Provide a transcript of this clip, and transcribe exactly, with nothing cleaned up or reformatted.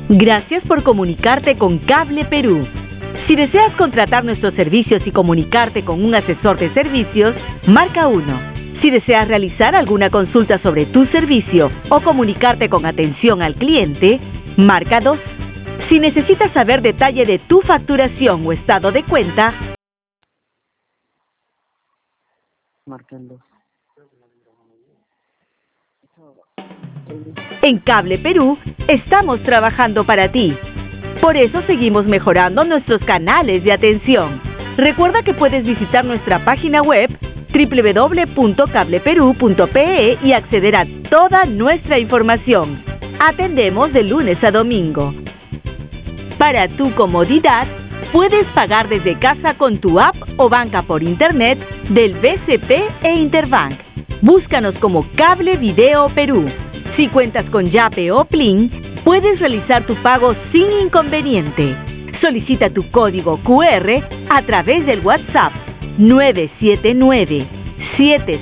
Gracias por comunicarte con Cable Perú. Si deseas contratar nuestros servicios y comunicarte con un asesor de servicios, marca uno. Si deseas realizar alguna consulta sobre tu servicio o comunicarte con atención al cliente, marca dos. Si necesitas saber detalle de tu facturación o estado de cuenta, marca dos. En Cable Perú estamos trabajando para ti. Por eso seguimos mejorando nuestros canales de atención. Recuerda que puedes visitar nuestra página web doble u doble u doble u punto cable perú punto pe e y acceder a toda nuestra información. Atendemos de lunes a domingo. Para tu comodidad, puedes pagar desde casa con tu app o banca por internet del B C P e Interbank. Búscanos como Cable Video Perú. Si cuentas con Yape o Plin, puedes realizar tu pago sin inconveniente. Solicita tu código cu erre a través del WhatsApp nueve siete nueve, siete